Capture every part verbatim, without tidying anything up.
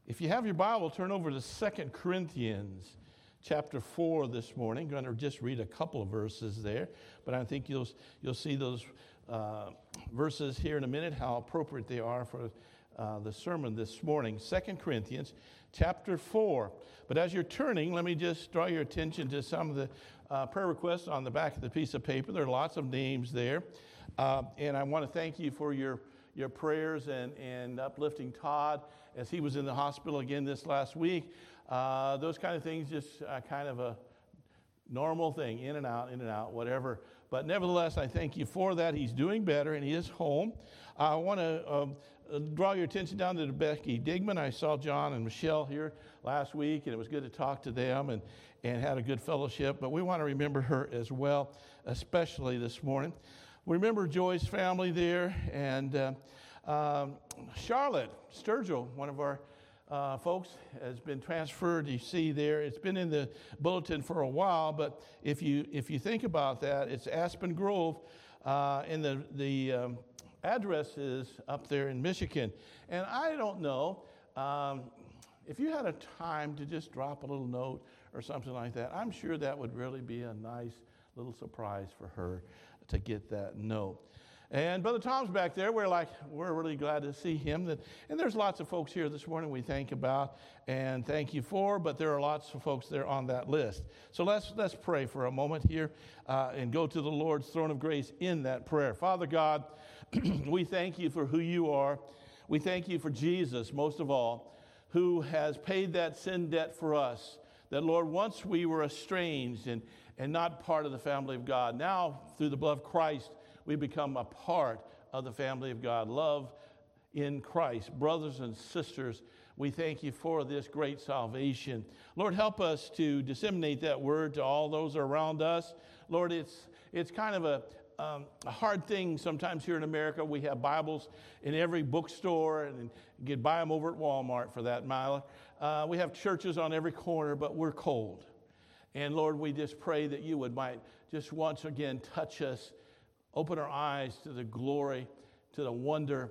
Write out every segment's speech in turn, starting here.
If you have your Bible, turn over to Second Corinthians chapter four this morning. I'm going to just read a couple of verses there, but I think you'll you'll see those uh, verses here in a minute, how appropriate they are for uh, the sermon this morning. Second Corinthians chapter four. But as you're turning, let me just draw your attention to some of the uh, prayer requests on the back of the piece of paper. There are lots of names there, uh, and I want to thank you for your your prayers and, and uplifting Todd as he was in the hospital again this last week. Uh, those kind of things, just uh, kind of a normal thing, in and out, in and out, whatever. But nevertheless, I thank you for that. He's doing better, and he is home. I want to um, draw your attention down to Becky Digman. I saw John and Michelle here last week, and it was good to talk to them and, and had a good fellowship. But we want to remember her as well, especially this morning. Remember Joy's family there, and uh, um, Charlotte Sturgill, one of our uh, folks, has been transferred. You see there, it's been in the bulletin for a while, but if you if you think about that, it's Aspen Grove, uh, and the the um, address is up there in Michigan. And I don't know um, if you had a time to just drop a little note or something like that. I'm sure that would really be a nice little surprise for her to get that note. And Brother Tom's back there. We're like, we're really glad to see him. That, and there's lots of folks here this morning we thank about and thank you for, but there are lots of folks there on that list. So let's let's pray for a moment here uh, and go to the Lord's throne of grace in that prayer. Father God, we thank you for who you are. We thank you for Jesus, most of all, who has paid that sin debt for us. That, Lord, once we were estranged and and not part of the family of God. Now, through the blood of Christ, we become a part of the family of God. Love in Christ. Brothers and sisters, we thank you for this great salvation. Lord, help us to disseminate that word to all those around us. Lord, it's it's kind of a, um, a hard thing sometimes here in America. We have Bibles in every bookstore, and you can buy them over at Walmart for that matter. Uh, we have churches on every corner, but we're cold. And Lord, we just pray that you would might just once again touch us, open our eyes to the glory, to the wonder,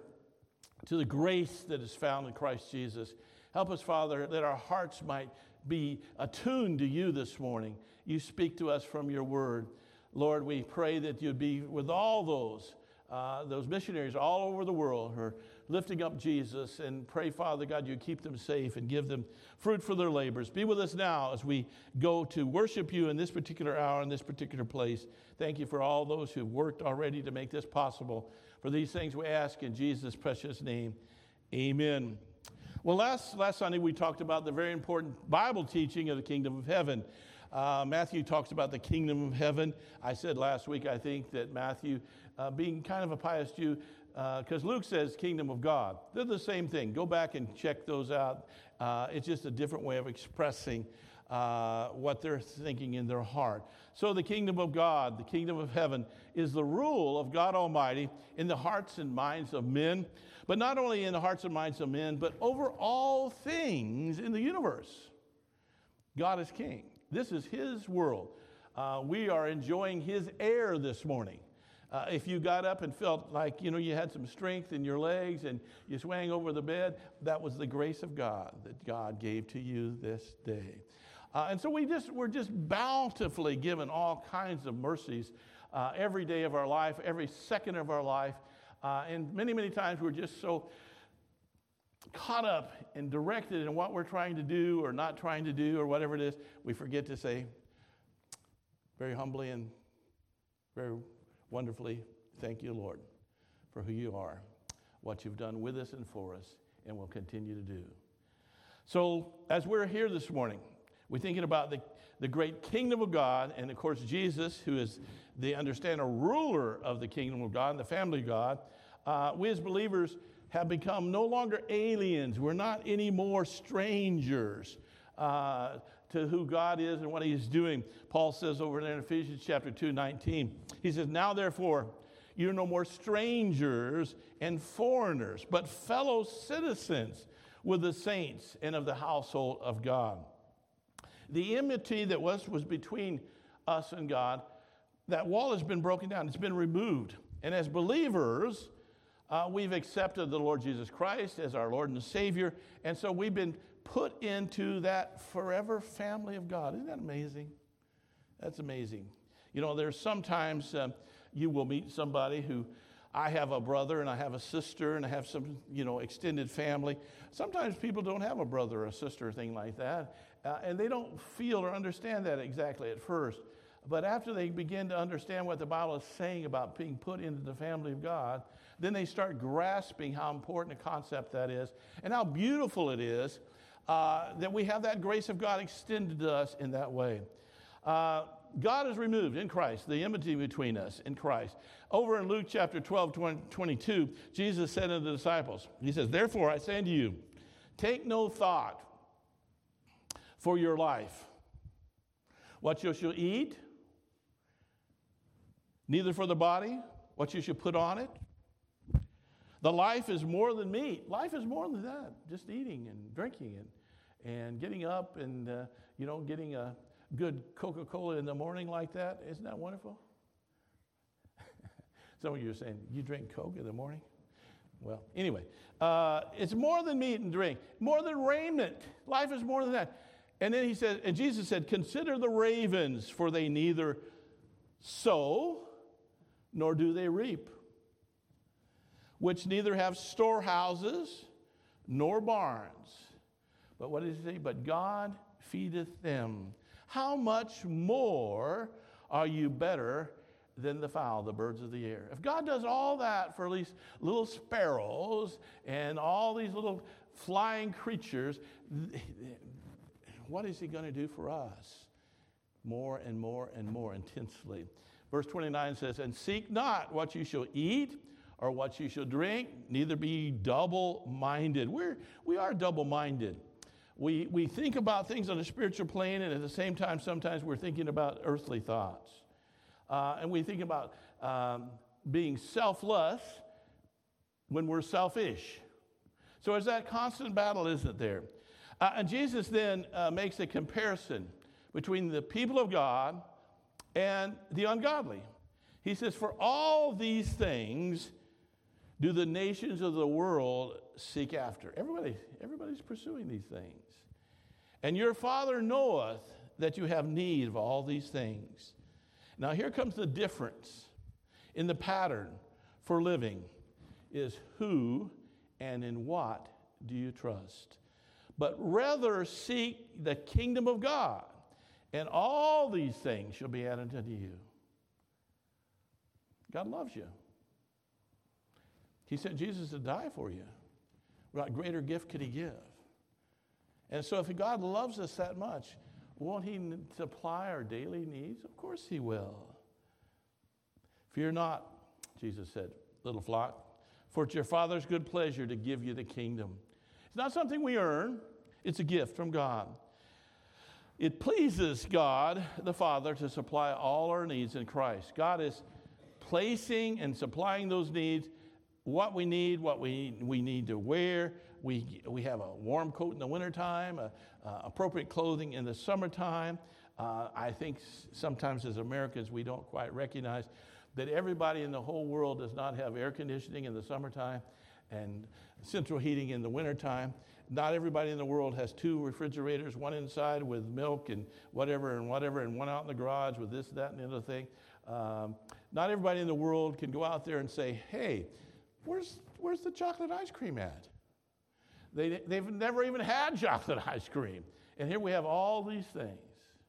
to the grace that is found in Christ Jesus. Help us, Father, that our hearts might be attuned to you this morning. You speak to us from your word. Lord, we pray that you'd be with all those, uh, those missionaries all over the world who are lifting up Jesus, and pray, Father God, you keep them safe and give them fruit for their labors. Be with us now as we go to worship you in this particular hour, in this particular place. Thank you for all those who've worked already to make this possible. For these things we ask in Jesus' precious name. Amen. Well, last, last Sunday we talked about the very important Bible teaching of the kingdom of heaven. Uh, Matthew talks about the kingdom of heaven. I said last week, I think, that Matthew, uh, being kind of a pious Jew, because uh, Luke says kingdom of God. They're the same thing. Go back and check those out. Uh, it's just a different way of expressing uh, what they're thinking in their heart. So the kingdom of God, the kingdom of heaven, is the rule of God Almighty in the hearts and minds of men, but not only in the hearts and minds of men, but over all things in the universe. God is king. This is his world. Uh, we are enjoying his air this morning. Uh, if you got up and felt like, you know, you had some strength in your legs and you swang over the bed, that was the grace of God that God gave to you this day. Uh, and so we just, we're just bountifully given all kinds of mercies uh, every day of our life, every second of our life. Uh, and many, many times we're just so caught up and directed in what we're trying to do or not trying to do or whatever it is, we forget to say very humbly and very wonderfully, thank you, Lord, for who you are, what you've done with us and for us, and will continue to do. So as we're here this morning, we're thinking about the, the great kingdom of God, and of course Jesus, who is the understander ruler of the kingdom of God and the family of God. Uh, we as believers have become no longer aliens. We're not any more strangers uh, to who God is and what he is doing. Paul says over there in Ephesians chapter two, nineteen, he says, now therefore, you're no more strangers and foreigners, but fellow citizens with the saints and of the household of God. The enmity that was, was between us and God, that wall has been broken down. It's been removed. And as believers, Uh, we've accepted the Lord Jesus Christ as our Lord and Savior, and so we've been put into that forever family of God. Isn't that amazing? That's amazing. You know, there's sometimes um, you will meet somebody who, I have a brother and I have a sister and I have some, you know, extended family. Sometimes people don't have a brother or a sister or thing like that, uh, and they don't feel or understand that exactly at first. But after they begin to understand what the Bible is saying about being put into the family of God, then they start grasping how important a concept that is and how beautiful it is uh, that we have that grace of God extended to us in that way. Uh, God has removed in Christ the enmity between us in Christ. Over in Luke chapter twelve, twenty-two, Jesus said to the disciples, he says, therefore I say unto you, take no thought for your life, what you shall eat, neither for the body, what you should put on it. The life is more than meat. Life is more than that, just eating and drinking and, and getting up and, uh, you know, getting a good Coca-Cola in the morning like that. Isn't that wonderful? Some of you are saying, you drink Coke in the morning? Well, anyway, uh, it's more than meat and drink, more than raiment. Life is more than that. And then he said, and Jesus said, consider the ravens, for they neither sow nor do they reap, which neither have storehouses nor barns. But what does he say? But God feedeth them. How much more are you better than the fowl, the birds of the air? If God does all that for these little sparrows and all these little flying creatures, what is he going to do for us? More and more and more intensely. Verse twenty-nine says, and seek not what you shall eat or what you shall drink, neither be ye double-minded. We're, we are double-minded. We, we think about things on a spiritual plane, and at the same time, sometimes we're thinking about earthly thoughts. Uh, and we think about um, being selfless when we're selfish. So there's that constant battle, isn't there? Uh, and Jesus then uh, makes a comparison between the people of God and the ungodly. He says, for all these things do the nations of the world seek after. Everybody, everybody's pursuing these things. And your Father knoweth that you have need of all these things. Now here comes the difference in the pattern for living is who and in what do you trust? But rather seek the kingdom of God, and all these things shall be added unto you. God loves you. He sent Jesus to die for you. What greater gift could he give? And so if God loves us that much, won't he supply our daily needs? Of course he will. Fear not, Jesus said, little flock, for it's your Father's good pleasure to give you the kingdom. It's not something we earn. It's a gift from God. It pleases God, the Father, to supply all our needs in Christ. God is placing and supplying those needs, what we need, what we, we need to wear. We, we have a warm coat in the wintertime, uh, uh, appropriate clothing in the summertime. Uh, I think sometimes as Americans we don't quite recognize that everybody in the whole world does not have air conditioning in the summertime and central heating in the wintertime. Not everybody in the world has two refrigerators, one inside with milk and whatever and whatever, and one out in the garage with this, that, and the other thing. Um, not everybody in the world can go out there and say, hey, where's, where's the chocolate ice cream at? They, they've never even had chocolate ice cream. And here we have all these things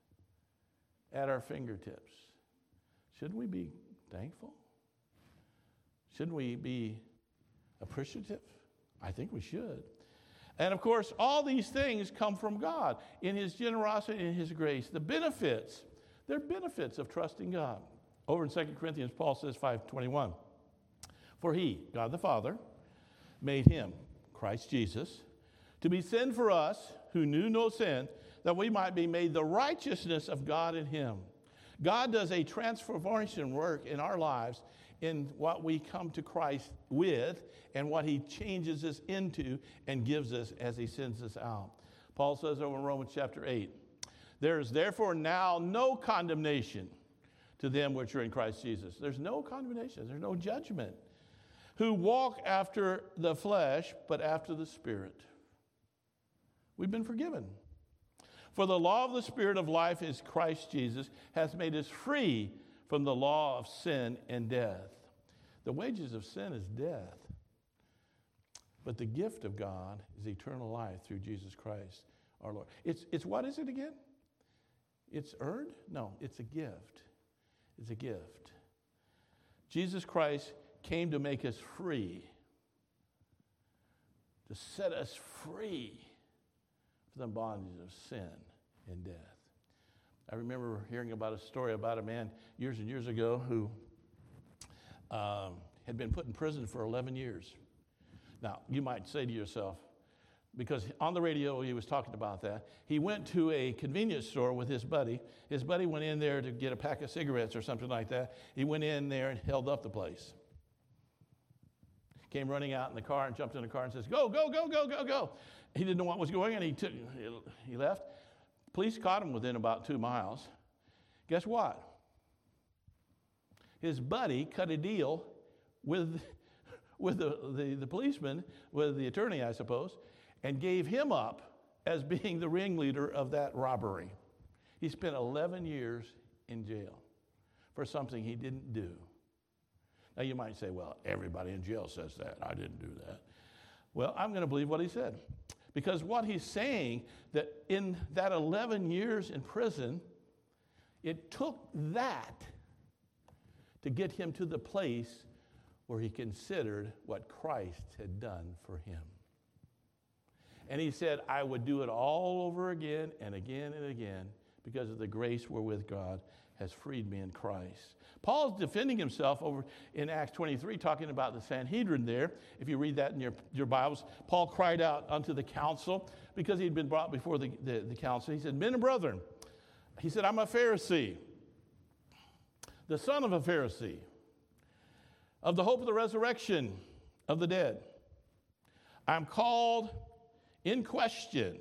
at our fingertips. Shouldn't we be thankful? Shouldn't we be appreciative? I think we should. And of course, all these things come from God in his generosity and his grace. The benefits, they're benefits of trusting God. Over in Second Corinthians, Paul says five twenty-one, for he, God the Father, made him, Christ Jesus, to be sin for us who knew no sin, that we might be made the righteousness of God in him. God does a transformation work in our lives in what we come to Christ with and what he changes us into and gives us as he sends us out. Paul says over in Romans chapter eight, there is therefore now no condemnation to them which are in Christ Jesus. There's no condemnation. There's no judgment. who walk after the flesh, but after the Spirit. We've been forgiven. For the law of the Spirit of life is Christ Jesus, hath made us free from the law of sin and death. The wages of sin is death. But the gift of God is eternal life through Jesus Christ, our Lord. It's, it's what is it again? It's earned? No, it's a gift. It's a gift. Jesus Christ came to make us free, to set us free from the bondage of sin and death. I remember hearing about a story about a man years and years ago who um, had been put in prison for eleven years. Now, you might say to yourself, because on the radio he was talking about that, he went to a convenience store with his buddy. His buddy went in there to get a pack of cigarettes or something like that. He went in there and held up the place. Came running out in the car and jumped in the car and says, go, go, go, go, go, go. He didn't know what was going on. He took, he left. Police caught him within about two miles. Guess what? His buddy cut a deal with, with the, the, the policeman, with the attorney, I suppose, and gave him up as being the ringleader of that robbery. He spent eleven years in jail for something he didn't do. Now you might say, well, everybody in jail says that. I didn't do that. Well, I'm going to believe what he said. Because what he's saying, that in that eleven years in prison, it took that to get him to the place where he considered what Christ had done for him. And he said, I would do it all over again and again and again because of the grace wherewith God has freed me in Christ. Paul's defending himself over in Acts twenty-three, talking about the Sanhedrin there. If you read that in your, your Bibles, Paul cried out unto the council because he'd been brought before the, the, the council. He said, men and brethren, he said, I'm a Pharisee, the son of a Pharisee, of the hope of the resurrection of the dead. I'm called in question.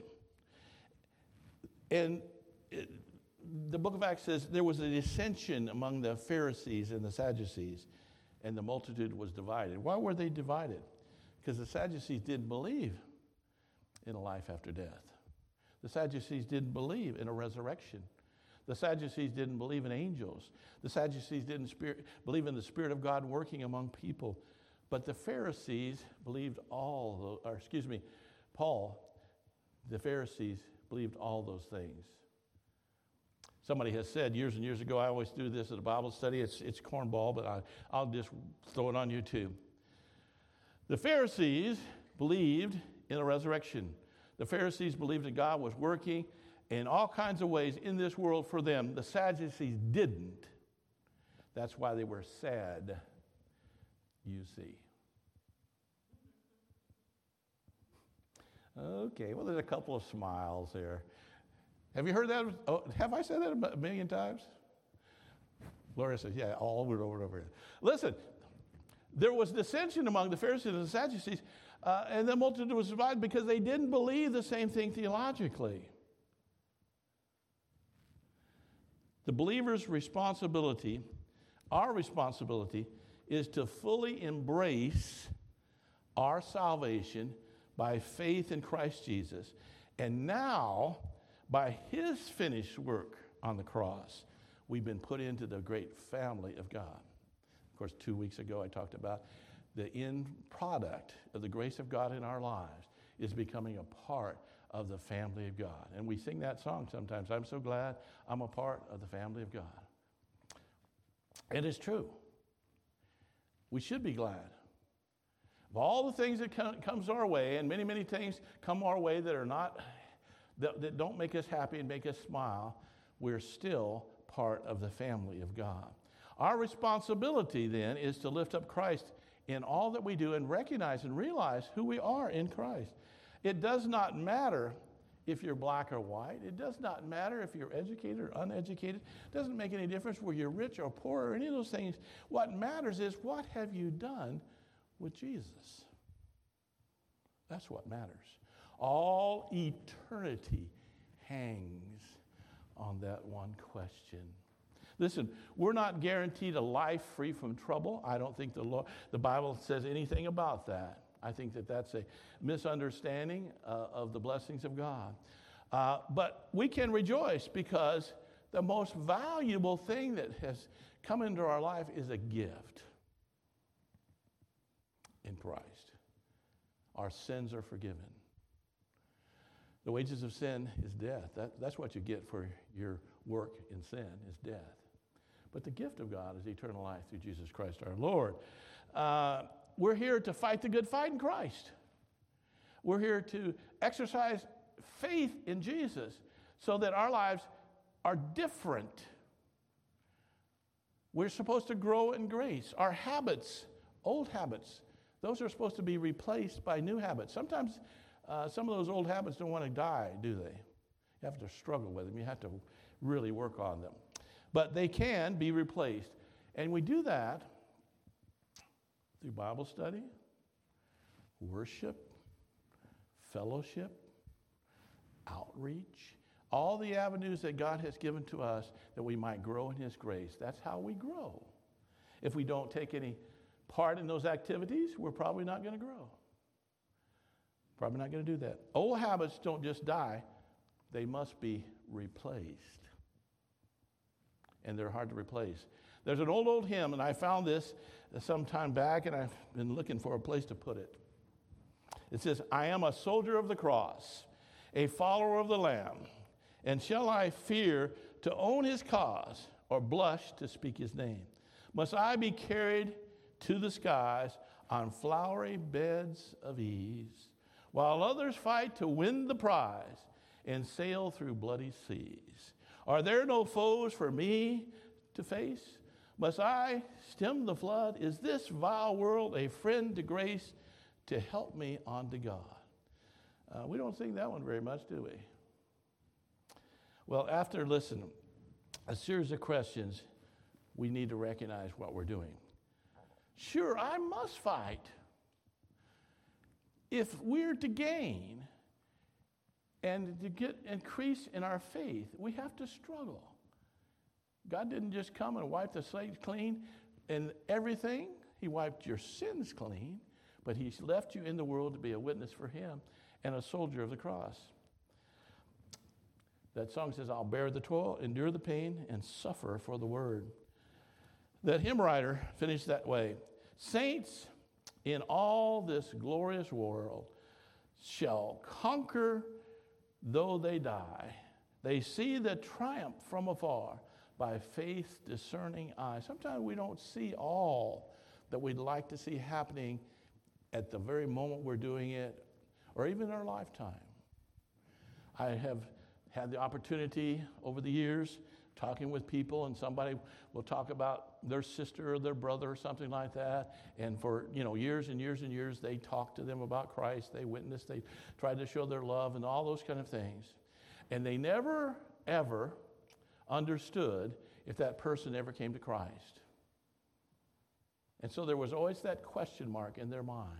And it, the book of Acts says there was a dissension among the Pharisees and the Sadducees, and the multitude was divided. Why were they divided? Because the Sadducees didn't believe in a life after death. The Sadducees didn't believe in a resurrection. The Sadducees didn't believe in angels. The Sadducees didn't spirit, believe in the Spirit of God working among people. But the Pharisees believed all, or excuse me, Paul, the Pharisees believed all those things. Somebody has said years and years ago, I always do this at a Bible study, it's, it's cornball, but I, I'll just throw it on you too. The Pharisees believed in a resurrection. The Pharisees believed that God was working in all kinds of ways in this world for them. The Sadducees didn't. That's why they were sad, you see. Okay, well, there's a couple of smiles there. Have you heard that? Oh, have I said that a million times? Gloria says, yeah, all over and over and over again. Listen, there was dissension among the Pharisees and the Sadducees, uh, and the multitude was divided because they didn't believe the same thing theologically. The believer's responsibility, our responsibility, is to fully embrace our salvation by faith in Christ Jesus. And now, by his finished work on the cross, we've been put into the great family of God. Of course, two weeks ago I talked about the end product of the grace of God in our lives is becoming a part of the family of God. And we sing that song sometimes. I'm so glad I'm a part of the family of God. It is true. We should be glad. Of all the things that come, comes our way, and many, many things come our way that are not, that, that don't make us happy and make us smile, we're still part of the family of God. Our responsibility then is to lift up Christ in all that we do and recognize and realize who we are in Christ. It does not matter if you're black or white. It does not matter if you're educated or uneducated. It doesn't make any difference whether you're rich or poor or any of those things. What matters is, what have you done with Jesus? That's what matters. All eternity hangs on that one question. Listen, we're not guaranteed a life free from trouble. I don't think the Lord, the Bible says anything about that. I think that that's a misunderstanding uh, of the blessings of God. Uh, but we can rejoice because the most valuable thing that has come into our life is a gift in Christ. Our sins are forgiven. The wages of sin is death. That, that's what you get for your work in sin, is death. But the gift of God is eternal life through Jesus Christ our Lord. Uh, we're here to fight the good fight in Christ. We're here to exercise faith in Jesus so that our lives are different. We're supposed to grow in grace. Our habits, old habits, those are supposed to be replaced by new habits. Sometimes uh, some of those old habits don't want to die, do they? You have to struggle with them. You have to really work on them. But they can be replaced. And we do that through Bible study, worship, fellowship, outreach, all the avenues that God has given to us that we might grow in His grace. That's how we grow. If we don't take any part in those activities, we're probably not going to grow. Probably not going to do that. Old habits don't just die, they must be replaced. And they're hard to replace. There's an old, old hymn, and I found this some time back, and I've been looking for a place to put it. It says, I am a soldier of the cross, a follower of the Lamb, and shall I fear to own His cause or blush to speak His name? Must I be carried to the skies on flowery beds of ease, while others fight to win the prize and sail through bloody seas? Are there no foes for me to face? Must I stem the flood? Is this vile world a friend to grace to help me on to God? Uh, we don't sing that one very much, do we? Well, after, listen, a series of questions, we need to recognize what we're doing. Sure, I must fight. If we're to gain and to get increase in our faith, we have to struggle. God didn't just come and wipe the slate clean and everything. He wiped your sins clean, but He's left you in the world to be a witness for Him and a soldier of the cross. That song says, I'll bear the toil, endure the pain, and suffer for the word. That hymn writer finished that way. Saints in all this glorious world shall conquer though they die. They see the triumph from afar by faith's discerning eye. Sometimes we don't see all that we'd like to see happening at the very moment we're doing it, or even in our lifetime. I have had the opportunity over the years talking with people, and somebody will talk about their sister or their brother or something like that, and for you know years and years and years they talked to them about Christ, they witnessed, they tried to show their love and all those kind of things, and they never ever understood if that person ever came to Christ. And so there was always that question mark in their mind.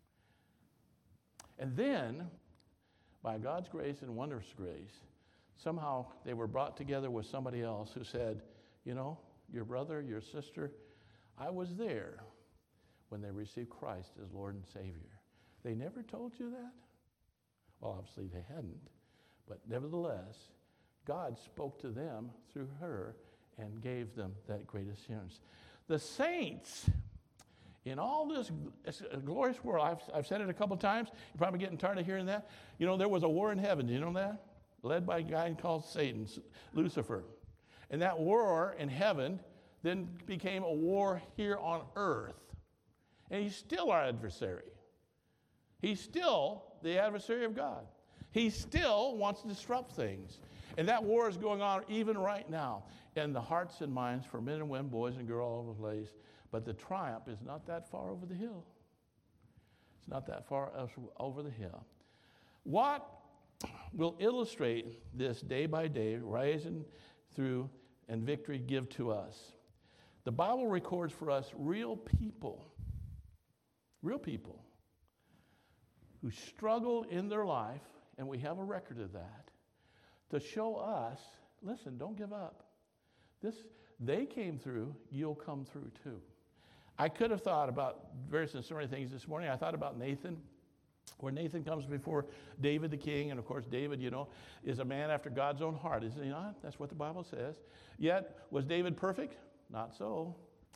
And then, by God's grace and wondrous grace, somehow they were brought together with somebody else who said, you know, your brother, your sister, I was there when they received Christ as Lord and Savior. They never told you that? Well, obviously they hadn't. But nevertheless, God spoke to them through her and gave them that great assurance. The saints in all this glorious world, I've, I've said it a couple times, you're probably getting tired of hearing that. You know, there was a war in heaven, do you know that? Led by a guy called Satan, Lucifer. And that war in heaven then became a war here on earth. And he's still our adversary. He's still the adversary of God. He still wants to disrupt things. And that war is going on even right now in the hearts and minds for men and women, boys and girls all over the place. But the triumph is not that far over the hill. It's not that far over the hill. What will illustrate this day by day, rising through and victory give to us? The Bible records for us real people, real people who struggle in their life, and we have a record of that, to show us, listen, don't give up. This, they came through, you'll come through too. I could have thought about various and so many things this morning. I thought about Nathan, where Nathan comes before David the king. And of course, David, you know, is a man after God's own heart, isn't he not? That's what the Bible says. Yet, was David perfect? Not so.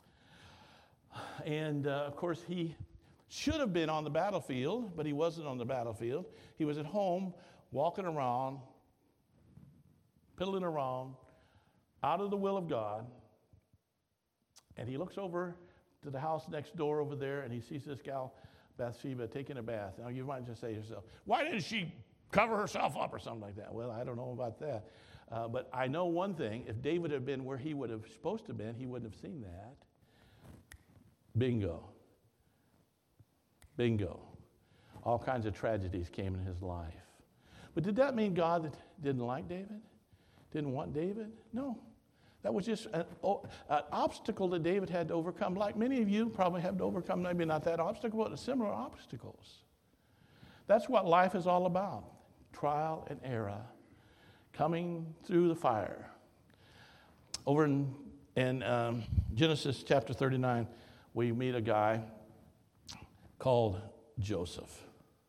And uh, of course, he should have been on the battlefield, but he wasn't on the battlefield. He was at home, walking around, piddling around, out of the will of God. And he looks over to the house next door over there, and he sees this gal, Bathsheba, taking a bath. Now, you might just say to yourself, why didn't she cover herself up or something like that? Well, I don't know about that. Uh, but I know one thing. If David had been where he would have supposed to have been, he wouldn't have seen that. Bingo. Bingo. All kinds of tragedies came in his life. But did that mean God didn't like David? Didn't want David? No. That was just an, an obstacle that David had to overcome, like many of you probably have to overcome, maybe not that obstacle, but similar obstacles. That's what life is all about, trial and error, coming through the fire. Over in, in um, Genesis chapter thirty-nine, we meet a guy called Joseph.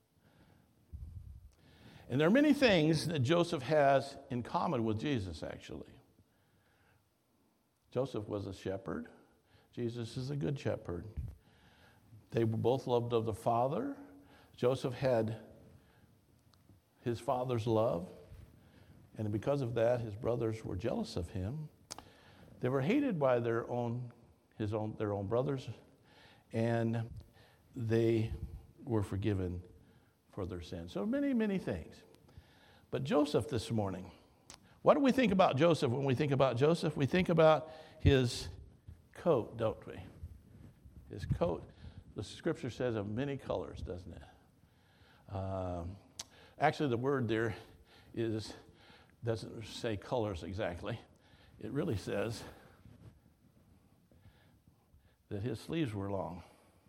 And there are many things that Joseph has in common with Jesus, actually. Joseph was a shepherd. Jesus is a good shepherd. They were both loved of the Father. Joseph had his father's love, and because of that, his brothers were jealous of him. They were hated by their own, his own, their own brothers, and they were forgiven for their sins. So many, many things. But Joseph this morning, what do we think about Joseph when we think about Joseph? We think about his coat, don't we? His coat, the scripture says, of many colors, doesn't it? Um, actually, the word there is doesn't say colors exactly. It really says that his sleeves were long.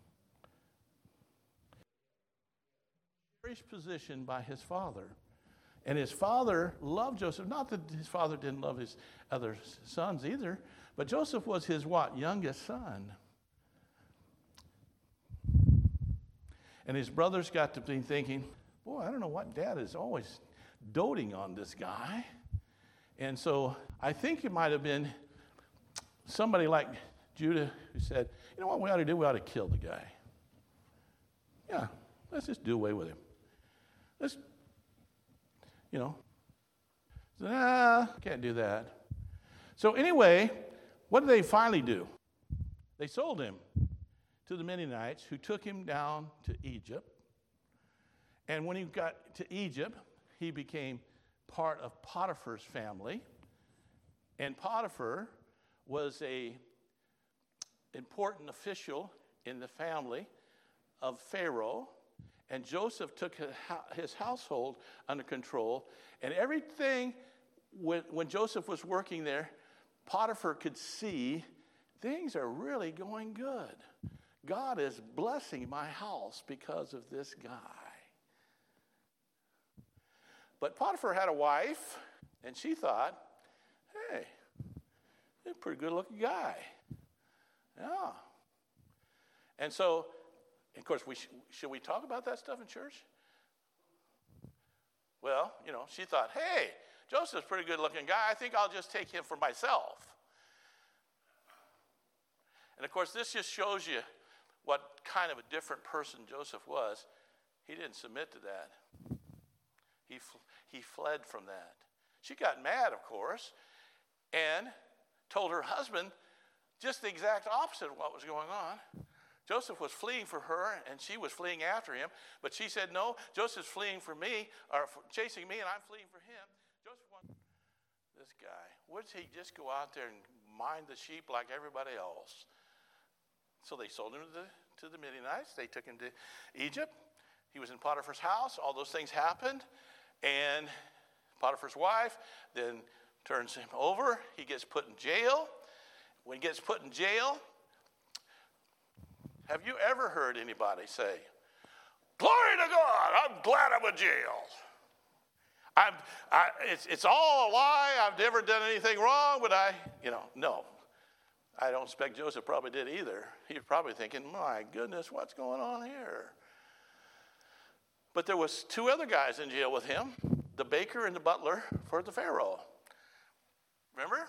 Cherished position by his father. And his father loved Joseph. Not that his father didn't love his other sons either, but Joseph was his what? Youngest son. And his brothers got to be thinking, boy, I don't know what dad is always doting on this guy. And so I think it might have been somebody like Judah who said, you know what we ought to do? We ought to kill the guy. Yeah, let's just do away with him. Let's You know, ah, can't do that. So anyway, what did they finally do? They sold him to the Midianites, who took him down to Egypt. And when he got to Egypt, he became part of Potiphar's family. And Potiphar was a important official in the family of Pharaoh. And Joseph took his household under control. And everything, when, when Joseph was working there, Potiphar could see things are really going good. God is blessing my house because of this guy. But Potiphar had a wife, and she thought, hey, he's a pretty good-looking guy. Yeah. And so, of course, we sh- should we talk about that stuff in church? Well, you know, she thought, hey, Joseph's a pretty good-looking guy. I think I'll just take him for myself. And, of course, this just shows you what kind of a different person Joseph was. He didn't submit to that. He, fl- he fled from that. She got mad, of course, and told her husband just the exact opposite of what was going on. Joseph was fleeing for her, and she was fleeing after him. But she said, no, Joseph's fleeing for me, or for chasing me, and I'm fleeing for him. Joseph wanted this guy. Would he just go out there and mind the sheep like everybody else? So they sold him to the, to the Midianites. They took him to Egypt. He was in Potiphar's house. All those things happened. And Potiphar's wife then turns him over. He gets put in jail. When he gets put in jail, have you ever heard anybody say, glory to God, I'm glad I'm in jail. I'm, I, it's, it's all a lie. I've never done anything wrong, but I, you know, no. I don't expect Joseph probably did either. He was probably thinking, my goodness, what's going on here? But there was two other guys in jail with him, the baker and the butler for the Pharaoh. Remember?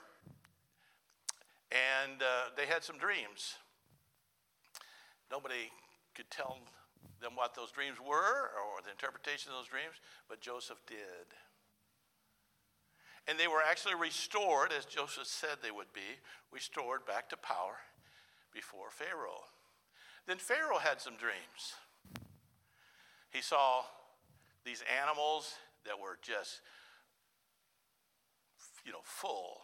And uh, they had some dreams. Nobody could tell them what those dreams were or the interpretation of those dreams, but Joseph did. And they were actually restored, as Joseph said they would be, restored back to power before Pharaoh. Then Pharaoh had some dreams. He saw these animals that were just, you know, full.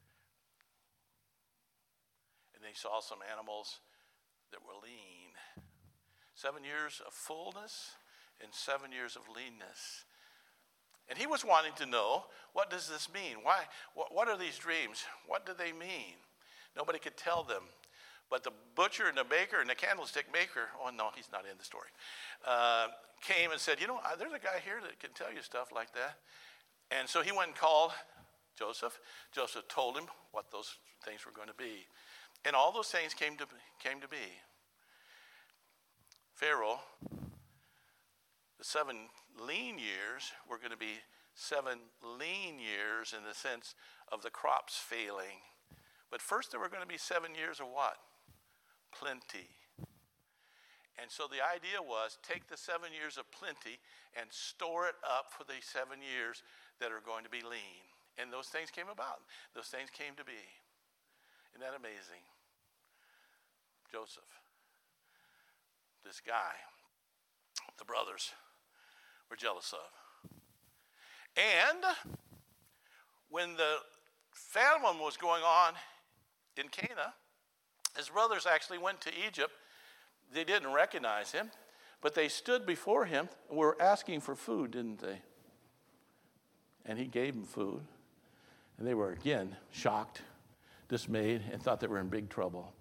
And he saw some animals that were lean. Seven years of fullness and seven years of leanness. And he was wanting to know, what does this mean? Why? What, what are these dreams? What do they mean? Nobody could tell them. But the butcher and the baker and the candlestick maker, oh no, he's not in the story, uh, came and said, you know, there's a guy here that can tell you stuff like that. And so he went and called Joseph. Joseph told him what those things were going to be. And all those things came to, came to be. Pharaoh, the seven lean years were going to be seven lean years in the sense of the crops failing. But first there were going to be seven years of what? Plenty. And so the idea was take the seven years of plenty and store it up for the seven years that are going to be lean. And those things came about. Those things came to be. Isn't that amazing? Joseph, this guy, the brothers were jealous of. And when the famine was going on in Canaan, his brothers actually went to Egypt. They didn't recognize him, but they stood before him and were asking for food, didn't they? And he gave them food. And they were, again, shocked, dismayed, and thought they were in big trouble.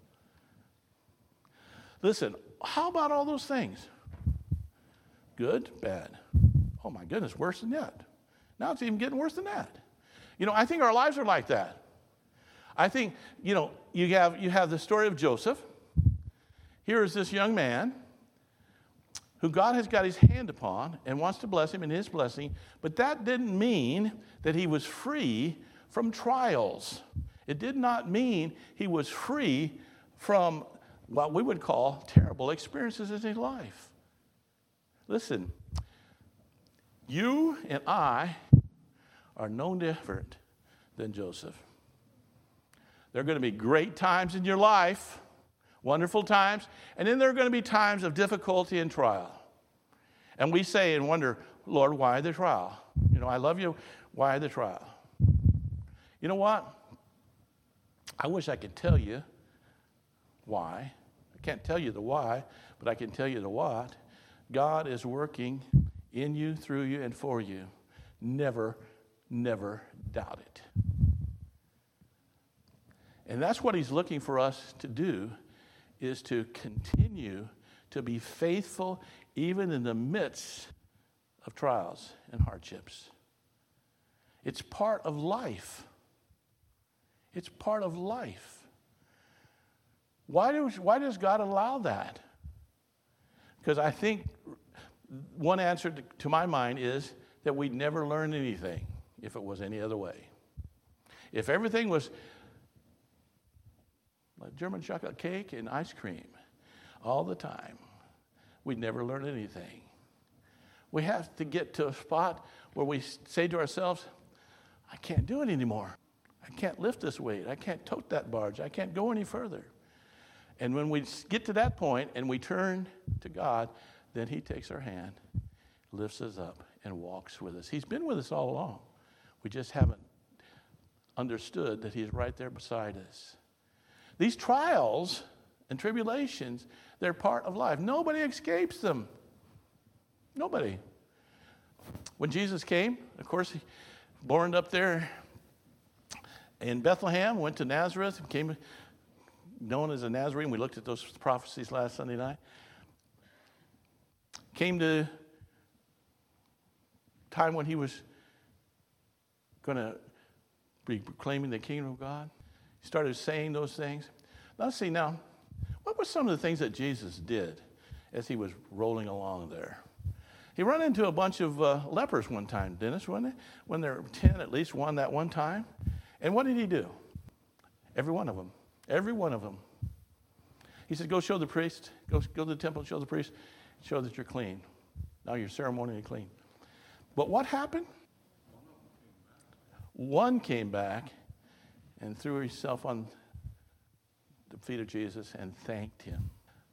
Listen, how about all those things? Good, bad. Oh my goodness, worse than that. Now it's even getting worse than that. You know, I think our lives are like that. I think, you know, you have you have the story of Joseph. Here is this young man who God has got his hand upon and wants to bless him in his blessing, but that didn't mean that he was free from trials. It did not mean he was free from what we would call terrible experiences in his life. Listen, you and I are no different than Joseph. There are going to be great times in your life, wonderful times, and then there are going to be times of difficulty and trial. And we say and wonder, Lord, why the trial? You know, I love you. Why the trial? You know what? I wish I could tell you why. I can't tell you the why, but I can tell you the what. God is working in you, through you, and for you. Never, never doubt it. And that's what he's looking for us to do, is to continue to be faithful even in the midst of trials and hardships. It's part of life. It's part of life. Why does, why does God allow that? Because I think one answer to, to my mind is that we'd never learn anything if it was any other way. If everything was like German chocolate cake and ice cream all the time, we'd never learn anything. We have to get to a spot where we say to ourselves, I can't do it anymore. I can't lift this weight. I can't tote that barge. I can't go any further. And when we get to that point and we turn to God, then he takes our hand, lifts us up, and walks with us. He's been with us all along. We just haven't understood that he's right there beside us. These trials and tribulations, they're part of life. Nobody escapes them. Nobody. When Jesus came, of course, he born up there in Bethlehem, went to Nazareth, became known as a Nazarene. We looked at those prophecies last Sunday night. Came to time when he was going to be proclaiming the kingdom of God. He started saying those things. Let's see now, what were some of the things that Jesus did as he was rolling along there? He ran into a bunch of uh, lepers one time, Dennis, wasn't he? When there were ten, at least one that one time. And what did he do? Every one of them. Every one of them. He said, go show the priest. Go, go to the temple and show the priest. Show that you're clean. Now you're ceremonially clean. But what happened? One came back and threw himself on the feet of Jesus and thanked him.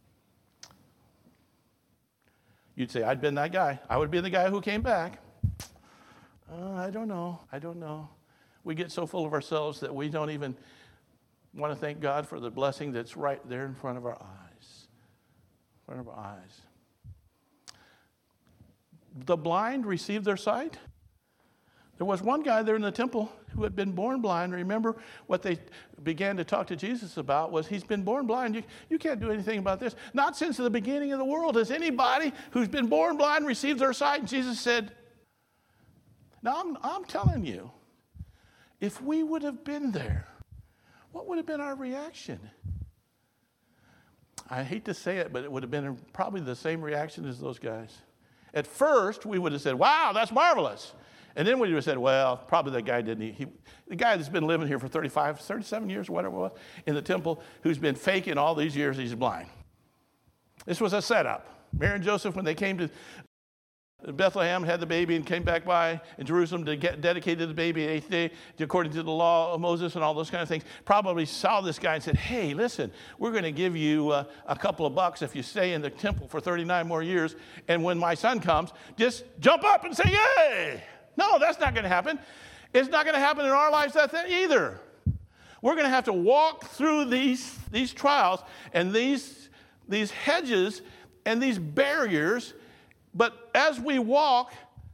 You'd say, I'd been that guy. I would be the guy who came back. Uh, I don't know. I don't know. We get so full of ourselves that we don't even want to thank God for the blessing that's right there in front of our eyes. In front of our eyes. The blind received their sight. There was one guy there in the temple who had been born blind. Remember what they began to talk to Jesus about was he's been born blind. You, you can't do anything about this. Not since the beginning of the world has anybody who's been born blind received their sight. And Jesus said, now I'm, I'm telling you, if we would have been there, what would have been our reaction? I hate to say it, but it would have been probably the same reaction as those guys. At first, we would have said, wow, that's marvelous. And then we would have said, well, probably that guy didn't. He, the guy that's been living here for thirty-five, thirty-seven years, whatever it was, in the temple, who's been faking all these years, he's blind. This was a setup. Mary and Joseph, when they came to Bethlehem, had the baby, and came back by in Jerusalem to get dedicated the baby the eighth day, according to the law of Moses and all those kind of things, probably saw this guy and said, hey, listen, we're going to give you uh, a couple of bucks if you stay in the temple for thirty-nine more years, and when my son comes, just jump up and say, yay! No, that's not going to happen. It's not going to happen in our lives that either. We're going to have to walk through these, these trials and these, these hedges and these barriers. But as we walk,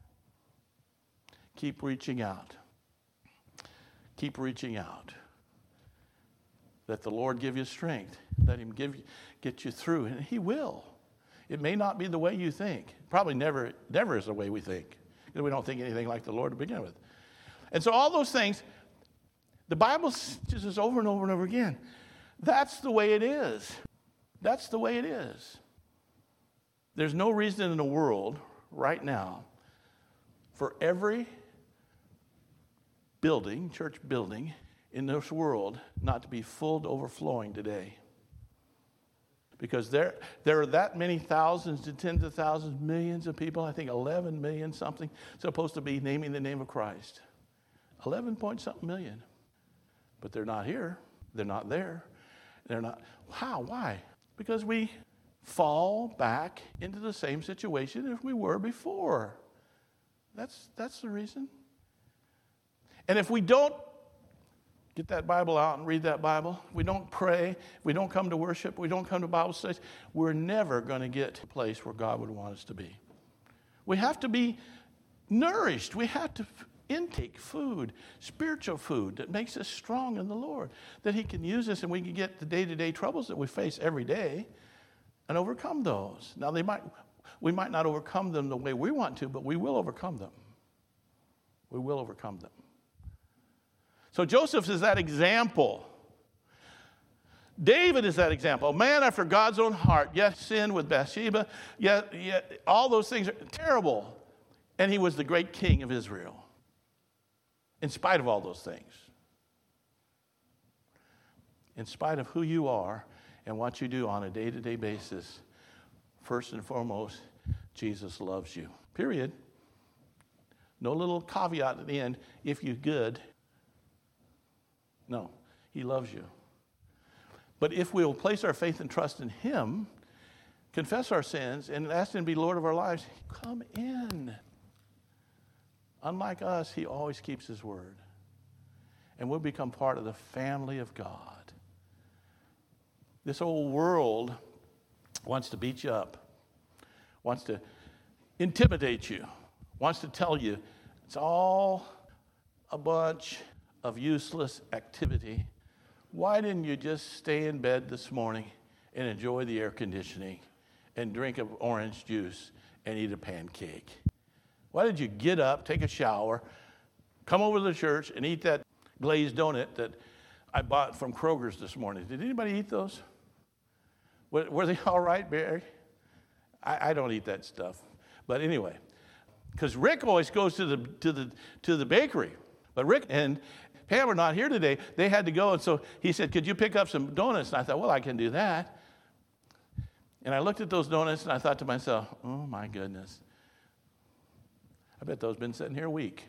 keep reaching out. Keep reaching out. Let the Lord give you strength. Let him give you, get you through. And he will. It may not be the way you think. Probably never, never is the way we think. Because we don't think anything like the Lord to begin with. And so all those things, the Bible says over and over and over again, that's the way it is. That's the way it is. There's no reason in the world right now for every building, church building in this world not to be full to overflowing today. Because there, there are that many thousands to tens of thousands, millions of people, I think eleven million something, supposed to be naming the name of Christ. eleven point something million. But they're not here. They're not there. They're not. How? Why? Because we fall back into the same situation as we were before. That's, that's the reason. And if we don't get that Bible out and read that Bible, we don't pray, we don't come to worship, we don't come to Bible studies, we're never going to get to a place where God would want us to be. We have to be nourished. We have to intake food, spiritual food that makes us strong in the Lord, that he can use us and we can get the day-to-day troubles that we face every day and overcome those. Now, they might, we might not overcome them the way we want to, but we will overcome them. We will overcome them. So Joseph is that example. David is that example. A man after God's own heart. Yet sinned with Bathsheba. Yet, yet all those things are terrible. And he was the great king of Israel. In spite of all those things. In spite of who you are and what you do on a day-to-day basis, first and foremost, Jesus loves you. Period. No little caveat at the end, if you're good. No, he loves you. But if we will place our faith and trust in him, confess our sins, and ask him to be Lord of our lives, come in. Unlike us, he always keeps his word. And we'll become part of the family of God. This old world wants to beat you up, wants to intimidate you, wants to tell you it's all a bunch of useless activity. Why didn't you just stay in bed this morning and enjoy the air conditioning and drink an orange juice and eat a pancake? Why did you get up, take a shower, come over to the church and eat that glazed donut that I bought from Kroger's this morning. Did anybody eat those? Were, were they all right, Barry? I, I don't eat that stuff. But anyway, because Rick always goes to the to the to the bakery. But Rick and Pam are not here today. They had to go, and so he said, "Could you pick up some donuts?" And I thought, "Well, I can do that." And I looked at those donuts, and I thought to myself, "Oh my goodness, I bet those have been sitting here a week."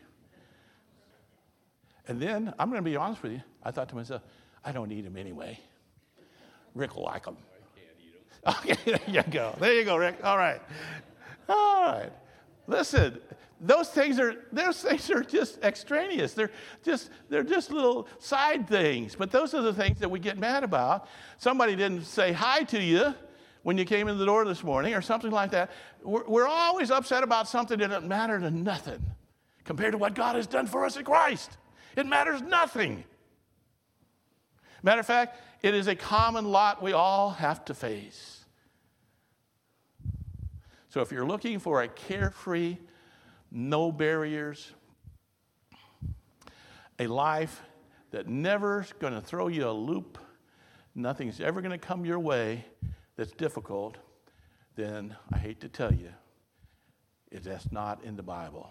And then I'm going to be honest with you. I thought to myself, "I don't eat them anyway. Rick will like them." I can't eat them. Okay, there you go. There you go, Rick. All right, all right. Listen. Those things are those things are just extraneous. They're just they're just little side things. But those are the things that we get mad about. Somebody didn't say hi to you when you came in the door this morning or something like that. We're, we're always upset about something that doesn't matter to nothing compared to what God has done for us in Christ. It matters nothing. Matter of fact, it is a common lot we all have to face. So if you're looking for a carefree, no barriers, a life that never's going to throw you a loop, nothing's ever going to come your way that's difficult, then I hate to tell you, it, that's not in the Bible.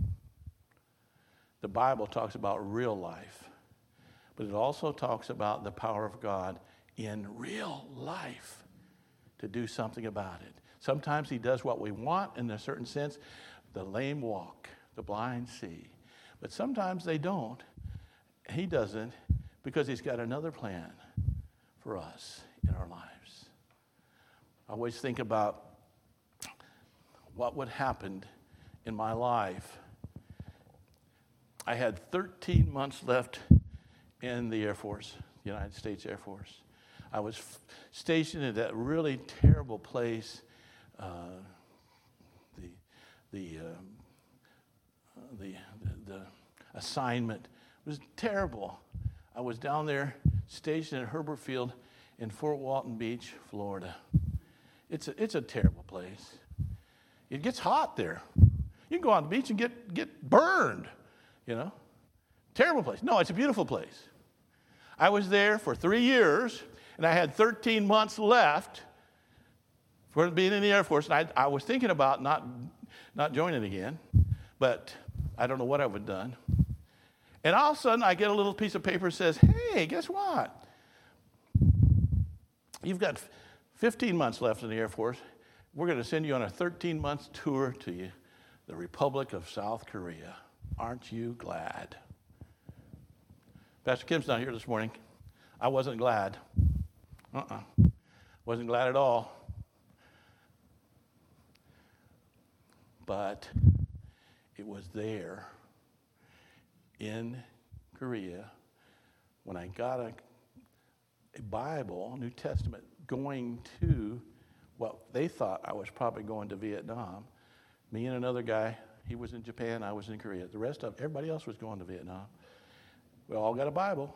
The Bible talks about real life, but it also talks about the power of God in real life to do something about it. Sometimes he does what we want in a certain sense. The lame walk, the blind see. But sometimes they don't. He doesn't because he's got another plan for us in our lives. I always think about what would happen in my life. I had thirteen months left in the Air Force, the United States Air Force. I was f- stationed at that really terrible place. Uh, the the, um, uh, the the the assignment was terrible. I was down there stationed at Herbert Field in Fort Walton Beach, Florida. It's a, it's a terrible place. It gets hot there. You can go on the beach and get get burned, you know. Terrible place. No, it's a beautiful place. I was there for three years, and I had thirteen months left for being in the Air Force, and I, I was thinking about not, not joining again, but I don't know what I would have done. And all of a sudden, I get a little piece of paper that says, "Hey, guess what? You've got fifteen months left in the Air Force. We're going to send you on a thirteen-month tour to you, the Republic of South Korea. Aren't you glad?" Pastor Kim's not here this morning. I wasn't glad. Uh-uh. Wasn't glad at all. But it was there in Korea when I got a, a Bible, New Testament, going to what they thought I was probably going to Vietnam. Me and another guy, he was in Japan, I was in Korea. The rest of everybody else was going to Vietnam. We all got a Bible.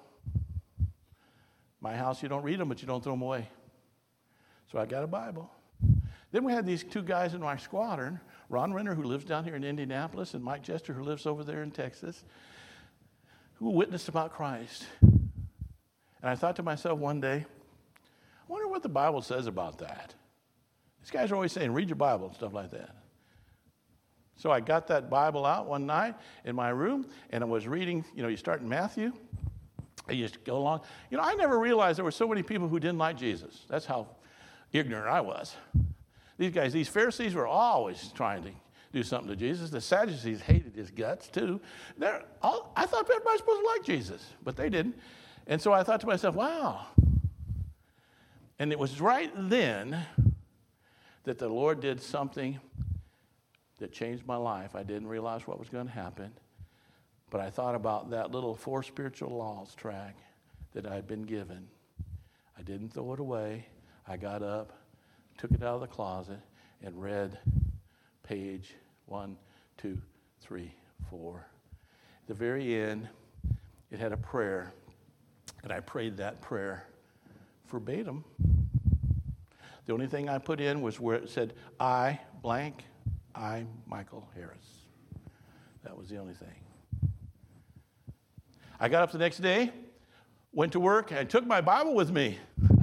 My house, you don't read them, but you don't throw them away. So I got a Bible. Then we had these two guys in my squadron, Ron Renner, who lives down here in Indianapolis, and Mike Jester, who lives over there in Texas, who witnessed about Christ. And I thought to myself one day, I wonder what the Bible says about that. These guys are always saying, read your Bible and stuff like that. So I got that Bible out one night in my room, and I was reading, you know, you start in Matthew, and you just go along. You know, I never realized there were so many people who didn't like Jesus. That's how ignorant I was. These guys, these Pharisees were always trying to do something to Jesus. The Sadducees hated his guts, too. They're all, I thought everybody was supposed to like Jesus, but they didn't. And so I thought to myself, wow. And it was right then that the Lord did something that changed my life. I didn't realize what was going to happen, but I thought about that little Four Spiritual Laws track that I'd been given. I didn't throw it away. I got up, took it out of the closet, and read page one, two, three, four. At the very end, it had a prayer, and I prayed that prayer verbatim. The only thing I put in was where it said, I blank, I, Michael Harris. That was the only thing. I got up the next day, Went to work and took my Bible with me.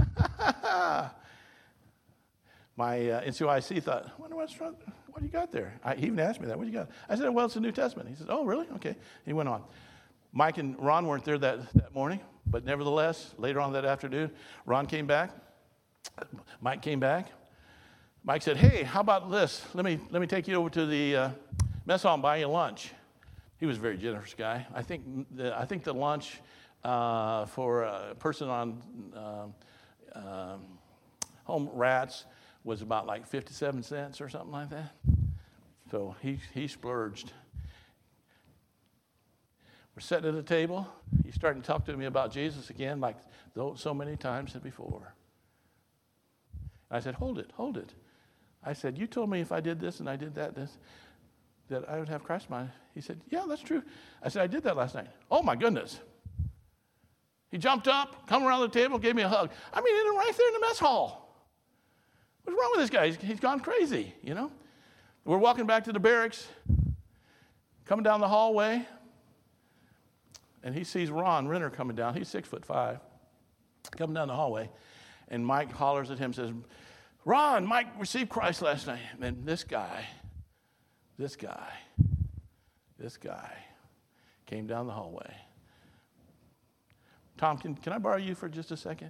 My uh, N C Y C thought, I wonder what's wrong. What do you got there? I, he even asked me that. What do you got? I said, well, it's the New Testament. He said, oh, really? Okay. He went on. Mike and Ron weren't there that, that morning, but nevertheless, later on that afternoon, Ron came back. Mike came back. Mike said, hey, how about this? Let me let me take you over to the uh, mess hall and buy you lunch. He was a very generous guy. I think the, I think the lunch uh, for a person on uh, uh, home rats was about like fifty-seven cents or something like that. So he he splurged. We're sitting at the table. He's starting to talk to me about Jesus again, like so many times before. I said, hold it, hold it. I said, you told me if I did this and I did that, this, that I would have Christ in my life. He said, yeah, that's true. I said, I did that last night. Oh, my goodness. He jumped up, come around the table, gave me a hug. I mean, in right there in the mess hall. What's wrong with this guy? He's, he's gone crazy, you know? We're walking back to the barracks, coming down the hallway, and he sees Ron Renner coming down. He's six foot five, coming down the hallway. And Mike hollers at him, says, Ron, Mike received Christ last night. And this guy, this guy, this guy came down the hallway. Tom, can, can I borrow you for just a second?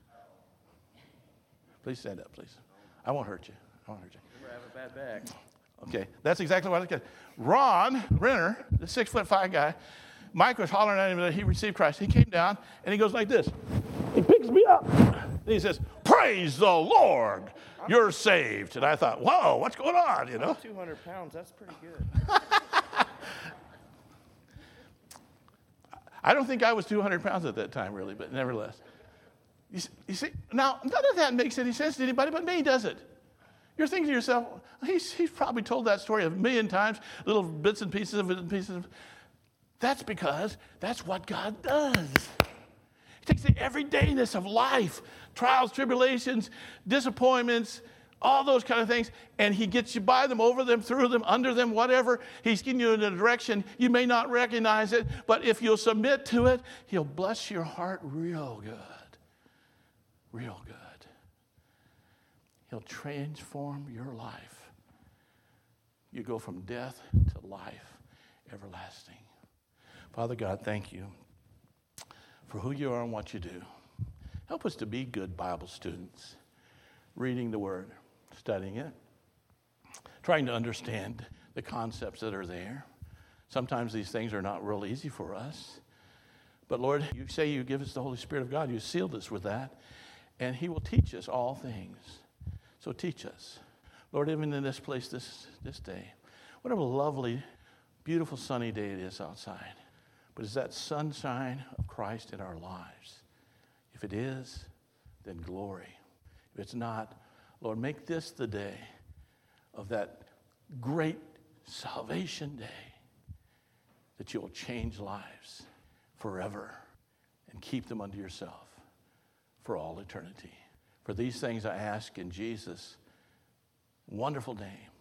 Please stand up, please. I won't hurt you. I won't hurt you. Remember, I have a bad back. Okay, that's exactly what I was going to Ron Renner, the six foot five guy, Mike was hollering at him that he received Christ. He came down and he goes like this. He picks me up. And he says, praise the Lord, you're saved. And I thought, whoa, what's going on, you know? I'm two hundred pounds, that's pretty good. I don't think I was two hundred pounds at that time, really, but nevertheless. You, you see, now, none of that makes any sense to anybody but me, does it? You're thinking to yourself, he's, he's probably told that story a million times, little bits and pieces of it and pieces of. That's because that's what God does. He takes the everydayness of life, trials, tribulations, disappointments, all those kind of things, and he gets you by them, over them, through them, under them, whatever. He's getting you in a direction. You may not recognize it, but if you'll submit to it, he'll bless your heart real good. Real good. He'll transform your life. You go from death to life everlasting. Father God, thank you for who you are and what you do. Help us to be good Bible students, reading the Word, studying it, trying to understand the concepts that are there. Sometimes these things are not real easy for us. But Lord, you say you give us the Holy Spirit of God. You sealed us with that. And he will teach us all things. So teach us. Lord, even in this place this, this day, what a lovely, beautiful sunny day it is outside. But is that sunshine of Christ in our lives? If it is, then glory. If it's not, Lord, make this the day of that great salvation day that you'll change lives forever and keep them unto yourself for all eternity. For these things I ask in Jesus' wonderful name.